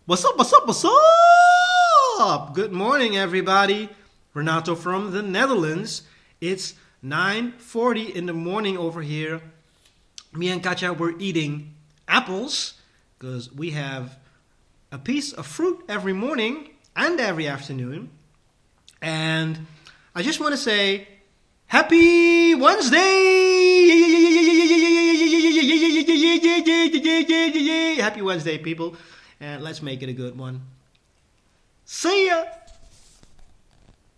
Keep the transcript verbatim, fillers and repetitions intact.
What's up, what's up, what's up? Good morning, everybody. Renato from the Netherlands. It's nine forty in the morning over here. Me and Katja were eating apples because we have a piece of fruit every morning and every afternoon. And I just want to say, Happy Wednesday! Happy Wednesday, people. And let's make it a good one. See ya!